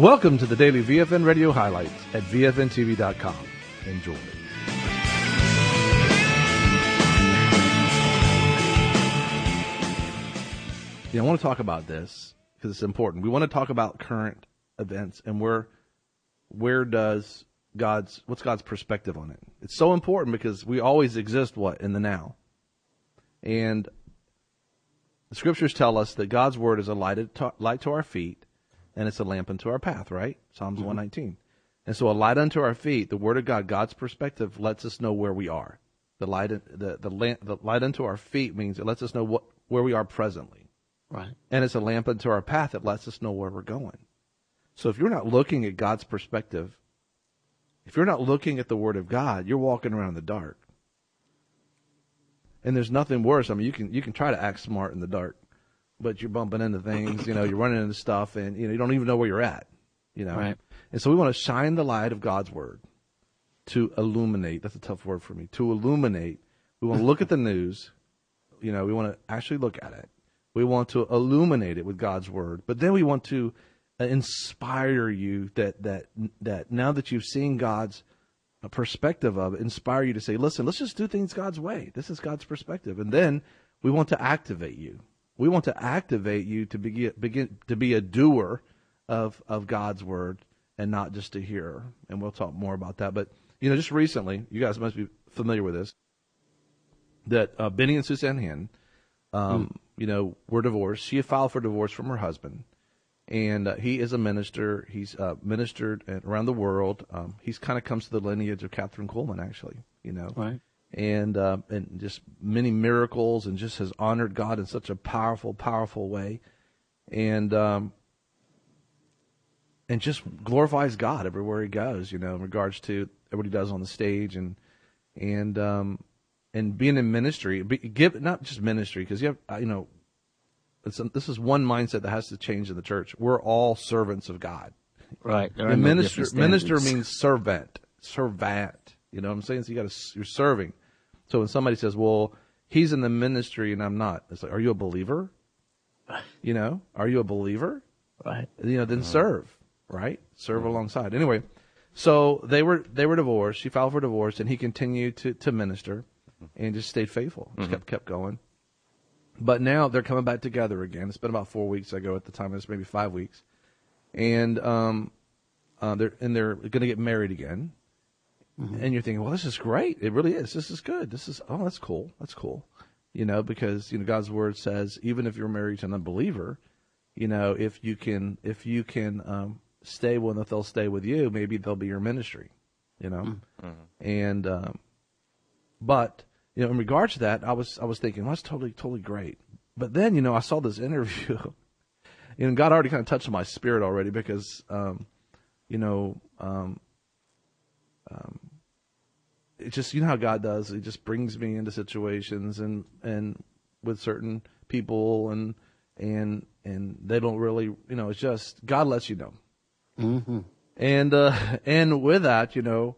Welcome to the daily VFN radio highlights at VFNTV.com. Enjoy. I want to talk about this because it's important. We want to talk about current events and what's God's perspective on it. It's so important because we always exist in the now. And the scriptures tell us that God's word is a light to our feet, and it's a lamp unto our path, right? Psalms 119. And so a light unto our feet, the word of God, God's perspective lets us know where we are. The light unto our feet means it lets us know where we are presently. Right. And it's a lamp unto our path. It lets us know where we're going. So if you're not looking at God's perspective, if you're not looking at the word of God, you're walking around in the dark. And there's nothing worse. I mean, you can try to act smart in the dark, but you're bumping into things, you're running into stuff, and you don't even know where you're at, Right. And so we want to shine the light of God's word to illuminate. That's a tough word for me. To illuminate. We want to look at the news. We want to actually look at it. We want to illuminate it with God's word, but then we want to inspire you that now that you've seen God's perspective of it, inspire you to say, listen, let's just do things God's way. This is God's perspective. And then we want to activate you. We want to activate you to begin to be a doer of God's word and not just a hearer. And we'll talk more about that. But, just recently, you guys must be familiar with this, that Benny and Suzanne Hinn, were divorced. She had filed for divorce from her husband. And he is a minister. He's ministered around the world. He's kind of comes to the lineage of Catherine Kuhlman, actually, Right. And just many miracles, and just has honored God in such a powerful, powerful way, and just glorifies God everywhere he goes. In regards to what he does on the stage, and being in ministry, not just ministry, because you have this is one mindset that has to change in the church. We're all servants of God. Right. And minister means servant. You know what I'm saying? So you're serving. So when somebody says, well, he's in the ministry and I'm not, it's like, are you a believer? Are you a believer? Right. Then serve, right? Serve alongside. Anyway, so they were divorced. She filed for divorce, and he continued to minister and just stayed faithful. Just kept going. But now they're coming back together again. It's been about 4 weeks ago at the time. It's maybe 5 weeks. And they're going to get married again. And you're thinking, well, this is great. It really is. This is good. That's cool. That's cool. Because, God's word says, even if you're married to an unbeliever, if you can stay when they'll stay with you, maybe they'll be your ministry, And, but, in regards to that, I was thinking, well, that's totally great. But then, I saw this interview, and God already kind of touched my spirit already because, it's just, how God does. He just brings me into situations and with certain people and they don't really, it's just, God lets you know. Mm-hmm. And with that,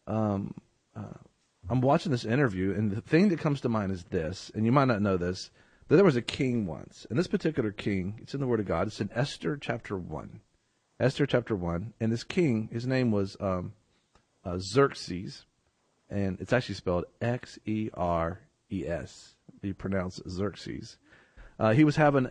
I'm watching this interview, and the thing that comes to mind is this, and you might not know this, that there was a king once. And this particular king, it's in the Word of God. It's in Esther chapter 1. Esther chapter 1. And this king, his name was Xerxes, and it's actually spelled Xeres. You pronounce Xerxes. He was having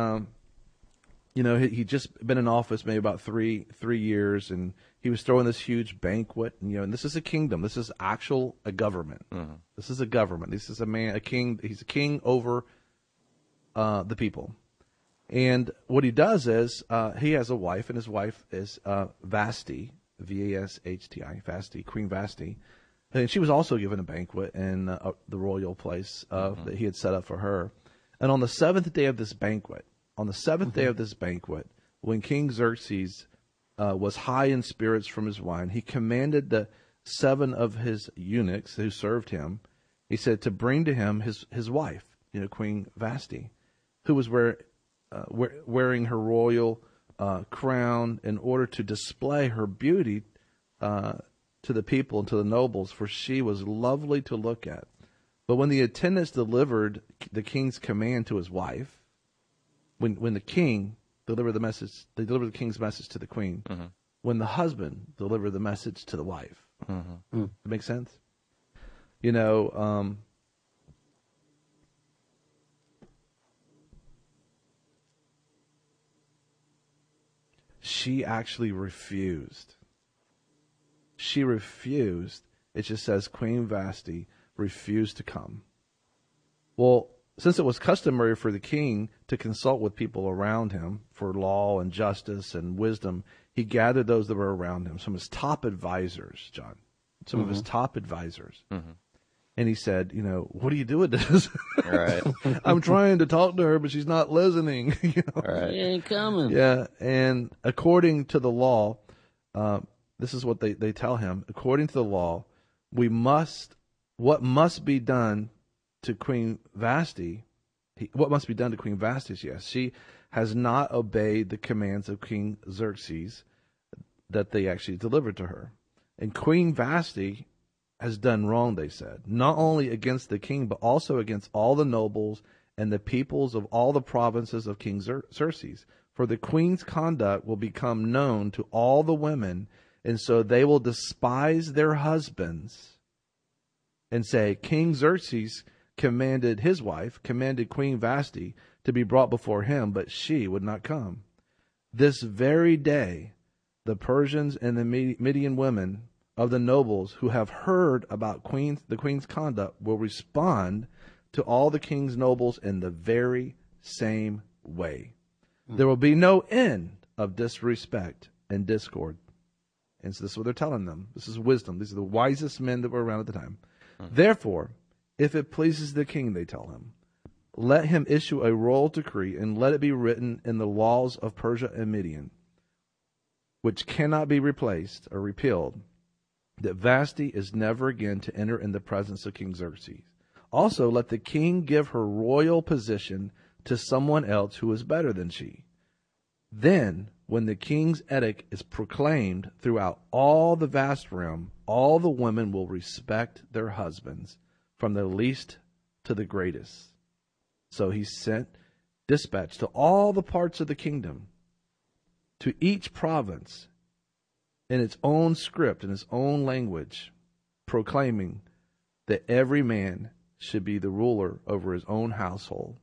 he'd just been in office maybe about three years, and he was throwing this huge banquet. And this is a kingdom. This is a government. Mm-hmm. This is a government. This is a king. He's a king over the people. And what he does is he has a wife, and his wife is Vashti, Vashti, Vashti, Queen Vashti. And she was also given a banquet in the royal place that he had set up for her. And on the seventh day of this banquet, when King Xerxes was high in spirits from his wine, he commanded the 7 of his eunuchs who served him, he said, to bring to him his wife, Queen Vashti, who was wearing her royal crown in order to display her beauty to the people and to the nobles, for she was lovely to look at. But when the attendants delivered the king's command to his wife, when the king deliver the message. They deliver the king's message to the queen. When the husband deliver the message to the wife. Does that make sense? You know, she actually refused. She refused. It just says Queen Vashti refused to come. Well, since it was customary for the king to consult with people around him for law and justice and wisdom, he gathered those that were around him, some of his top advisors, John, some of his top advisors. And he said, you know, what do you do with this? Right. I'm trying to talk to her, but she's not listening. You know? Right. He ain't coming. Yeah, and according to the law, this is what they tell him. According to the law, what must be done to Queen Vashti, what must be done to Queen Vashti, yes, she has not obeyed the commands of King Xerxes that they actually delivered to her. And Queen Vashti has done wrong, they said, not only against the king, but also against all the nobles and the peoples of all the provinces of King Xerxes. For the queen's conduct will become known to all the women, and so they will despise their husbands and say, King Xerxes commanded Queen Vashti to be brought before him, but she would not come. This very day, the Persians and the Median women of the nobles who have heard about the queen's conduct will respond to all the king's nobles in the very same way. There will be no end of disrespect and discord. And so this is what they're telling them. This is wisdom. These are the wisest men that were around at the time. Therefore, if it pleases the king, they tell him, let him issue a royal decree and let it be written in the laws of Persia and Midian, which cannot be replaced or repealed, that Vashti is never again to enter in the presence of King Xerxes. Also, let the king give her royal position to someone else who is better than she. Then, when the king's edict is proclaimed throughout all the vast realm, all the women will respect their husbands, from the least to the greatest. So he sent dispatch to all the parts of the kingdom, to each province, in its own script, in its own language, proclaiming that every man should be the ruler over his own household,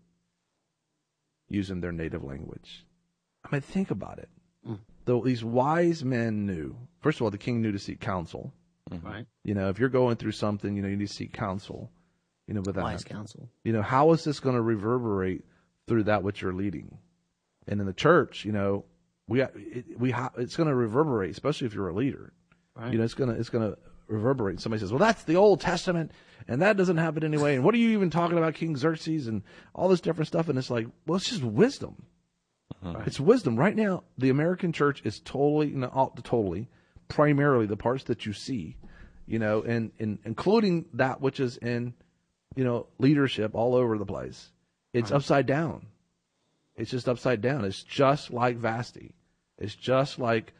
using their native language. I mean, think about it. Though these wise men knew, first of all, the king knew to seek counsel. Right. You know, if you're going through something, you know, you need to seek counsel. You know, with that. Wise counsel. You know, how is this going to reverberate through that which you're leading? And in the church, you know, it's going to reverberate, especially if you're a leader. Right. You know, it's going to reverberate. Somebody says, well, that's the Old Testament, and that doesn't happen anyway. And what are you even talking about, King Xerxes, and all this different stuff? And it's like, well, it's just wisdom. Right. It's wisdom. Right now, the American church is primarily the parts that you see, you know, and including that which is in, you know, leadership all over the place. It's upside down. It's just upside down. It's just like Vashti. It's just like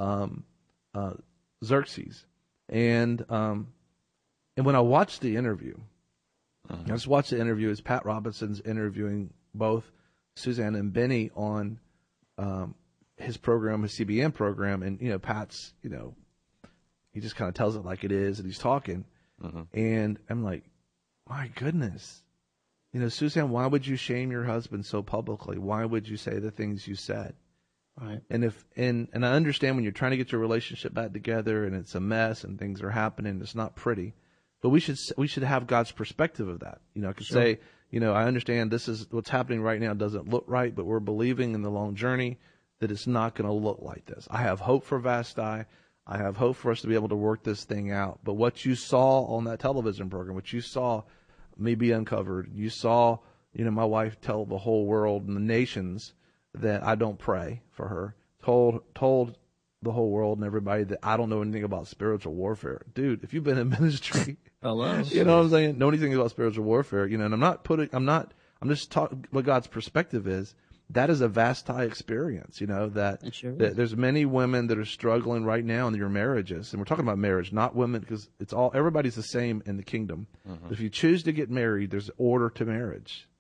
Xerxes. And when I watched the interview, I just watched the interview as Pat Robinson's interviewing both Suzanne and Benny on his program, his CBN program, and, you know, Pat's, you know, he just kind of tells it like it is, and he's talking, and I'm like, my goodness, you know, Suzanne, why would you shame your husband so publicly? Why would you say the things you said? Right. And and I understand when you're trying to get your relationship back together and it's a mess and things are happening, it's not pretty, but we should have God's perspective of that. You know, I could say, you know, I understand this is what's happening right now doesn't look right, but we're believing in the long journey that it's not going to look like this. I have hope for Vashti. I have hope for us to be able to work this thing out. But what you saw on that television program, what you saw me be uncovered, you saw, you know, my wife tell the whole world and the nations that I don't pray for her, told the whole world and everybody that I don't know anything about spiritual warfare. Dude, if you've been in ministry, Hello. you know what I'm saying? Know anything about spiritual warfare, you know, and I'm just talking what God's perspective is. That is a Vashti experience, you know, that there's many women that are struggling right now in your marriages. And we're talking about marriage, not women, because everybody's the same in the kingdom. If you choose to get married, there's order to marriage.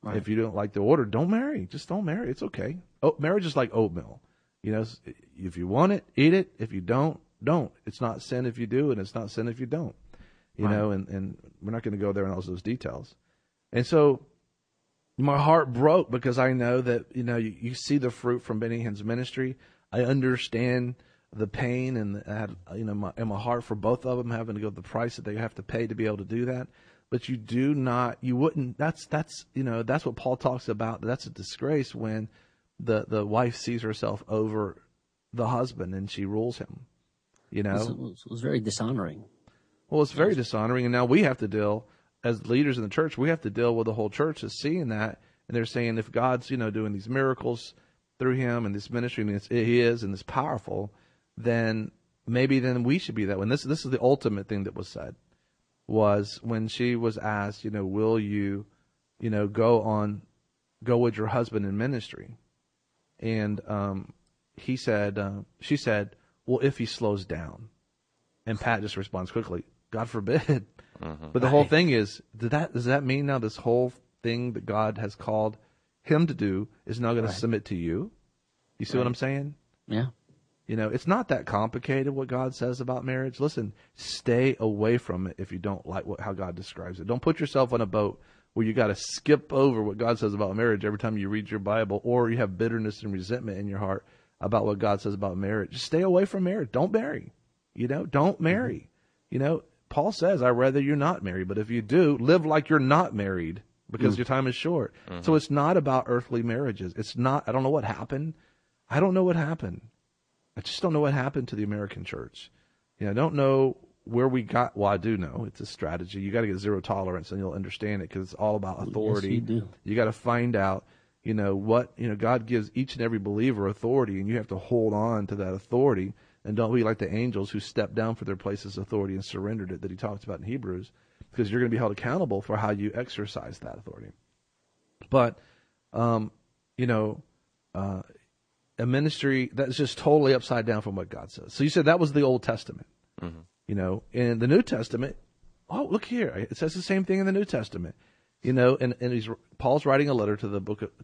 Right. If you don't like the order, don't marry. Just don't marry. It's okay. Oh, marriage is like oatmeal. You know, if you want it, eat it. If you don't. It's not sin if you do, and it's not sin if you don't. You Right. know, and we're not going to go there in all those details. And so my heart broke because I know that, you know, you see the fruit from Benny Hinn's ministry. I understand the pain and I had, you know, in my heart for both of them having to go the price that they have to pay to be able to do that. But you wouldn't, that's, you know, that's what Paul talks about. That's a disgrace when the wife sees herself over the husband and she rules him, you know. It was very dishonoring. Well, it's very dishonoring, and now we have to deal, as leaders in the church, we have to deal with the whole church is seeing that, and they're saying if God's, you know, doing these miracles through him and this ministry, and he is, and it's powerful, then maybe then we should be that one. This is the ultimate thing that was said, was when she was asked, you know, will you, you know, go with your husband in ministry, and she said, well, if he slows down, and Pat just responds quickly, God forbid. But the whole thing is, does that mean now this whole thing that God has called him to do is now going to submit to you? You see what I'm saying? Yeah. You know, it's not that complicated what God says about marriage. Listen, stay away from it if you don't like how God describes it. Don't put yourself on a boat where you got to skip over what God says about marriage every time you read your Bible, or you have bitterness and resentment in your heart about what God says about marriage. Just stay away from marriage. Don't marry. You know, don't marry. You know, Paul says, I'd rather you not marry, but if you do, live like you're not married because your time is short. So it's not about earthly marriages. It's not, I don't know what happened. I don't know what happened. I just don't know what happened to the American church. You know, I don't know where we got, well, I do know. It's a strategy. You got to get zero tolerance and you'll understand it because it's all about authority. Yes, you do. You got to find out, you know, what, you know, God gives each and every believer authority, and you have to hold on to that authority. And don't be like the angels who stepped down for their places of authority and surrendered it that he talks about in Hebrews, because you're going to be held accountable for how you exercise that authority. But, you know, a ministry that's just totally upside down from what God says. So you said that was the Old Testament. You know, in the New Testament, oh, look here. It says the same thing in the New Testament. You know, and Paul's writing a letter to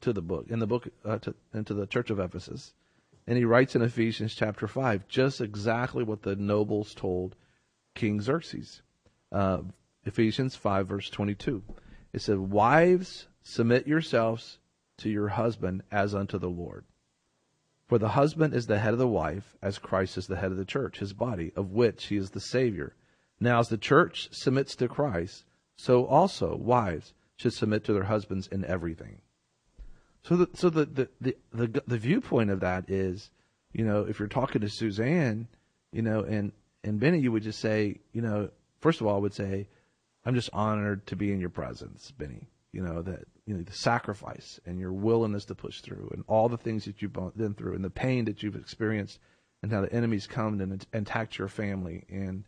the church of Ephesus. And he writes in Ephesians chapter 5 just exactly what the nobles told King Xerxes. Ephesians 5 verse 22. It said, wives, submit yourselves to your husband as unto the Lord. For the husband is the head of the wife, as Christ is the head of the church, his body, of which he is the Savior. Now as the church submits to Christ, so also wives should submit to their husbands in everything. So the viewpoint of that is, you know, if you're talking to Suzanne, you know, and Benny, you would just say, you know, first of all, I would say, I'm just honored to be in your presence, Benny. You know, that, you know, the sacrifice and your willingness to push through and all the things that you've been through and the pain that you've experienced and how the enemy's come and attacked your family and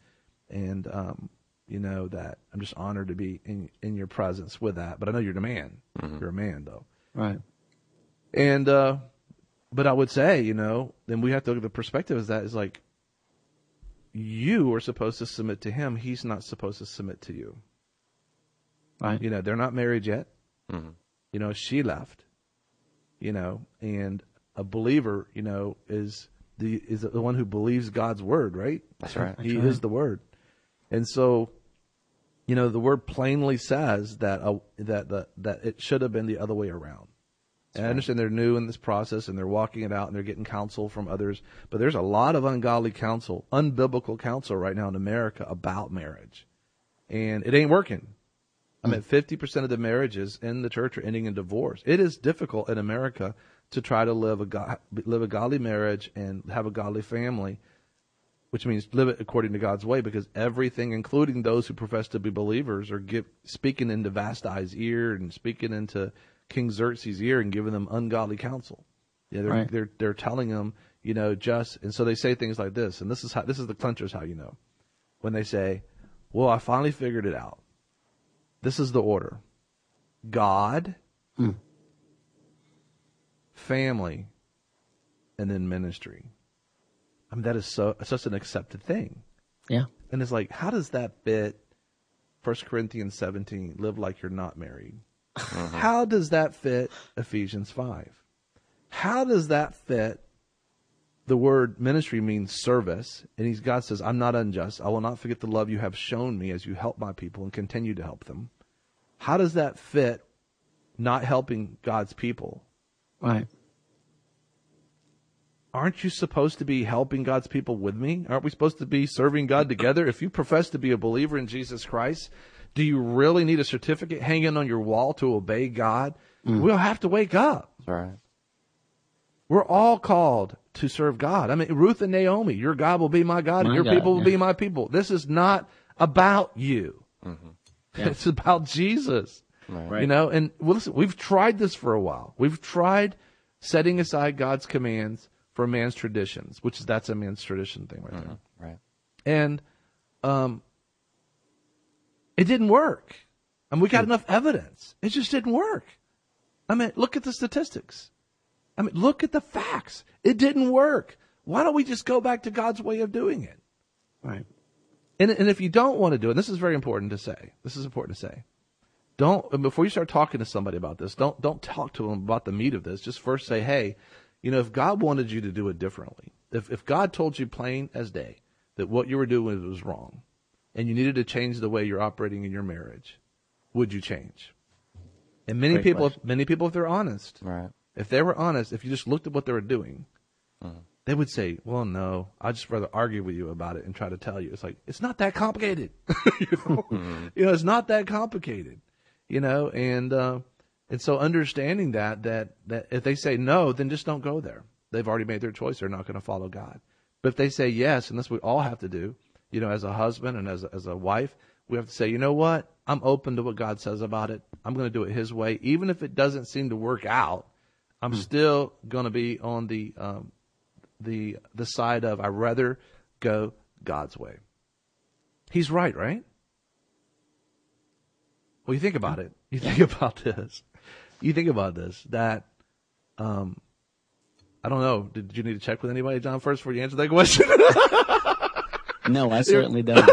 you know, that I'm just honored to be in your presence with that. But I know you're the man. You're a man, though. Right. And, but I would say, you know, then we have to look at the perspective is that is like, you are supposed to submit to him. He's not supposed to submit to you. Right. You know, they're not married yet. You know, she left, you know, and a believer, you know, is the one who believes God's word, right? That's right. He is the word. And so, you know, the word plainly says that that it should have been the other way around. And I understand they're new in this process and they're walking it out and they're getting counsel from others. But there's a lot of ungodly counsel, unbiblical counsel right now in America about marriage. And it ain't working. I mean, 50% of the marriages in the church are ending in divorce. It is difficult in America to try to live a godly marriage and have a godly family, which means live it according to God's way, because everything, including those who profess to be believers, are speaking into Vastai's ear and speaking into King Xerxes' ear and giving them ungodly counsel. Yeah, they're telling them, you know, and so they say things like this, and this is the clinchers how you know. When they say, well, I finally figured it out. This is the order. God, family, and then ministry. I mean, that is such an accepted thing. Yeah. And it's like, how does that fit 1 Corinthians 17, live like you're not married? How does that fit Ephesians 5? How does that fit? The word ministry means service, and God says, I'm not unjust. I will not forget the love you have shown me as you help my people and continue to help them. How does that fit not helping God's people? Right. Aren't you supposed to be helping God's people with me? Aren't we supposed to be serving God together? If you profess to be a believer in Jesus Christ, do you really need a certificate hanging on your wall to obey God? We'll have to wake up. That's right. We're all called to serve God. I mean, Ruth and Naomi, your God will be my God, and your people will be my people. This is not about you. Yeah. It's about Jesus. Right. You know, and listen, we've tried this for a while. We've tried setting aside God's commands for man's traditions, that's a man's tradition thing right there. Right. And it didn't work. I mean, we got enough evidence. It just didn't work. I mean, look at the statistics. I mean, look at the facts. It didn't work. Why don't we just go back to God's way of doing it? Right. And if you don't want to do it, and this is very important to say. Before you start talking to somebody about this, don't talk to them about the meat of this. Just first say, hey, you know, if God wanted you to do it differently, if God told you plain as day that what you were doing was wrong, and you needed to change the way you're operating in your marriage, would you change? And many people, if they're honest, Right. if they were honest, if you just looked at what they were doing, they would say, well, no, I'd just rather argue with you about it and try to tell you. It's like, it's not that complicated. It's not that complicated, and so understanding that if they say no, then just don't go there. They've already made their choice. They're not going to follow God. But if they say yes, and that's what we all have to do, as a husband and as a wife, we have to say, you know what? I'm open to what God says about it. I'm going to do it His way. Even if it doesn't seem to work out, I'm still going to be on the side of I'd rather go God's way. He's right? Well, you think about it. You think about this. That, I don't know. Did you need to check with anybody, John, first before you answer that question? No, I certainly don't.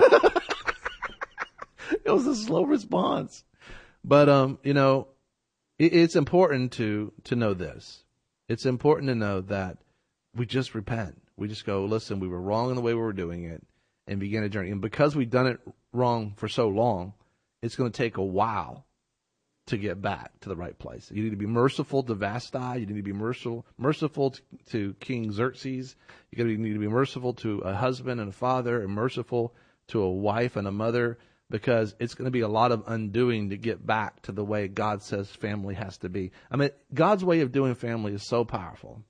It was a slow response. But, it's important to know this. It's important to know that we just repent. We just go, listen, we were wrong in the way we were doing it, and begin a journey. And because we've done it wrong for so long, it's going to take a while to get back to the right place. You need to be merciful to Vasti. You need to be merciful to King Xerxes. You need to be merciful to a husband and a father, and merciful to a wife and a mother, because it's going to be a lot of undoing to get back to the way God says family has to be. I mean, God's way of doing family is so powerful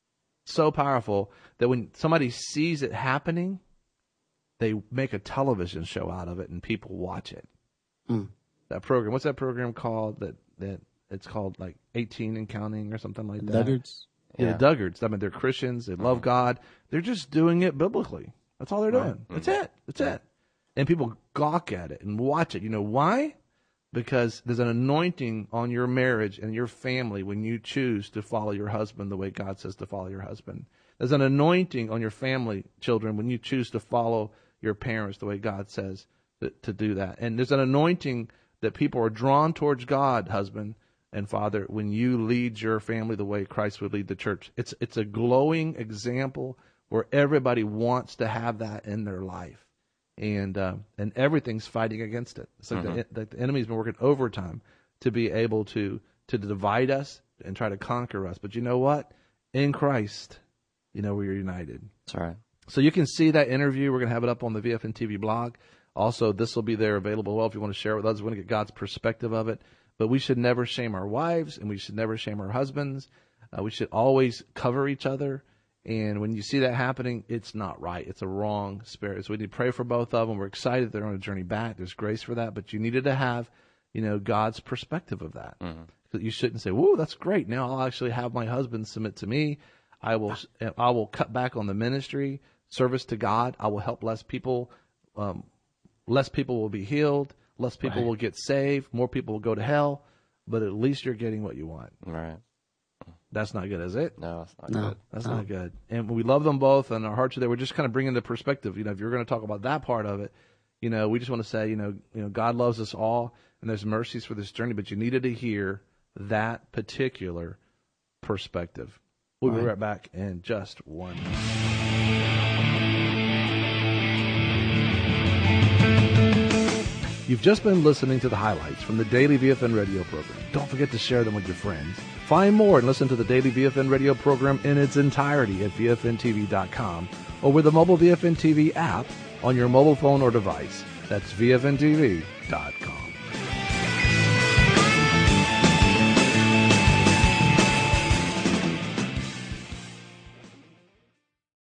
that when somebody sees it happening, they make a television show out of it and people watch it. That program, what's that program called? That it's called like 18 and Counting or something like that. Duggards? Yeah, the Duggards. I mean, they're Christians. They love God. They're just doing it biblically. That's all they're doing. That's it. And people gawk at it and watch it. You know why? Because there's an anointing on your marriage and your family when you choose to follow your husband the way God says to follow your husband. There's an anointing on your family, children, when you choose to follow your parents the way God says to do that. And there's an anointing that people are drawn towards God, husband and father, when you lead your family the way Christ would lead the church. It's a glowing example where everybody wants to have that in their life. And everything's fighting against it. It's like the enemy's been working overtime to be able to divide us and try to conquer us. But you know what? In Christ, we're united. That's right. So you can see that interview. We're going to have it up on the VFN TV blog. Also, this will be there available well if you want to share it with others. We want to get God's perspective of it. But we should never shame our wives, and we should never shame our husbands. We should always cover each other. And when you see that happening, it's not right. It's a wrong spirit. So we need to pray for both of them. We're excited they're on a journey back. There's grace for that. But you needed to have, God's perspective of that. You shouldn't say, whoa, that's great. Now I'll actually have my husband submit to me. I will cut back on the ministry, service to God. I will help less people. Less people will be healed. Less people will get saved. More people will go to hell. But at least you're getting what you want. Right. That's not good, is it? No, it's not good. That's not good. And we love them both, and our hearts are there. We're just kind of bringing the perspective. If you're going to talk about that part of it, we just want to say, God loves us all, and there's mercies for this journey, but you needed to hear that particular perspective. We'll be right back in just one minute. You've just been listening to the highlights from the Daily VFN radio program. Don't forget to share them with your friends. Find more and listen to the Daily VFN radio program in its entirety at VFNTV.com or with the mobile VFN TV app on your mobile phone or device. That's VFNTV.com.